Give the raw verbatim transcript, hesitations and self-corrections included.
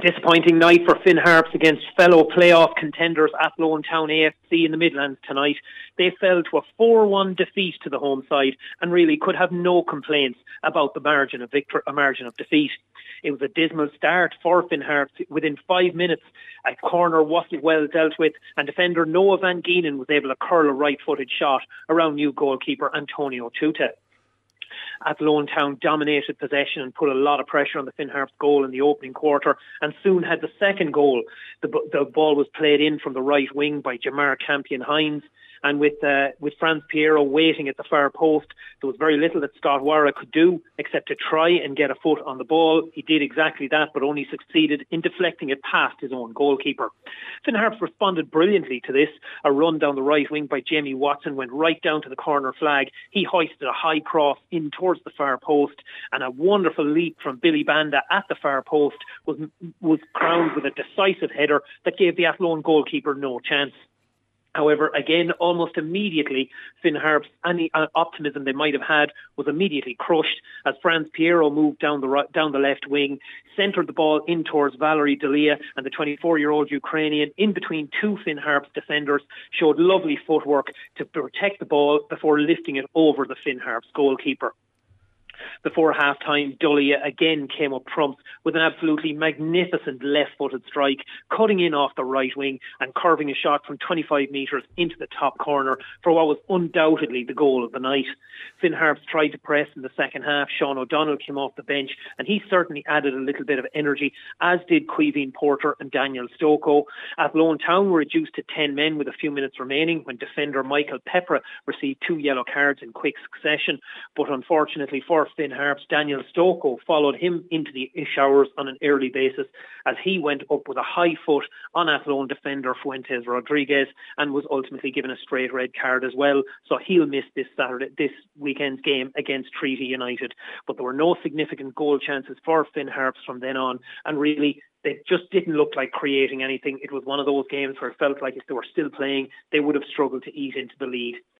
A disappointing night for Finn Harps against fellow playoff contenders Athlone Town A F C in the Midlands tonight. They fell to a four one defeat to the home side and really could have no complaints about the margin of victory, a margin of defeat. It was a dismal start for Finn Harps. Within five minutes, a corner wasn't well dealt with, and defender Noah Van Geenen was able to curl a right-footed shot around new goalkeeper Antonio Tuta. Athlone Town dominated possession and put a lot of pressure on the Finn Harps goal in the opening quarter and soon had the second goal. The, the ball was played in from the right wing by Jamar Campion-Hines, and with uh, with Franz Piero waiting at the far post, there was very little that Scott Warra could do except to try and get a foot on the ball. He did exactly that, but only succeeded in deflecting it past his own goalkeeper. Finn Harps responded brilliantly to this. A run down the right wing by Jamie Watson went right down to the corner flag. He hoisted a high cross in towards the far post, and a wonderful leap from Billy Banda at the far post was was crowned with a decisive header that gave the Athlone goalkeeper no chance. However, again, almost immediately, Finn Harps, any optimism they might have had was immediately crushed as Franz Piero moved down the right, down the left wing, centred the ball in towards Valery Delia, and the twenty-four-year-old Ukrainian, in between two Finn Harps defenders, showed lovely footwork to protect the ball before lifting it over the Finn Harps goalkeeper. Before half-time, Delia again came up trumps with an absolutely magnificent left-footed strike, cutting in off the right wing and curving a shot from twenty-five metres into the top corner for what was undoubtedly the goal of the night. Finn Harps tried to press in the second half. Sean O'Donnell came off the bench and he certainly added a little bit of energy, as did Quiveen Porter and Daniel Stoko. Athlone Town were reduced to ten men with a few minutes remaining when defender Michael Pepra received two yellow cards in quick succession, but unfortunately for Finn Harps, Daniel Stoko followed him into the showers on an early basis as he went up with a high foot on Athlone defender Fuentes Rodriguez and was ultimately given a straight red card as well. So he'll miss this Saturday, this weekend's game against Treaty United. But there were no significant goal chances for Finn Harps from then on, and really they just didn't look like creating anything. It was one of those games where it felt like if they were still playing, they would have struggled to eat into the lead.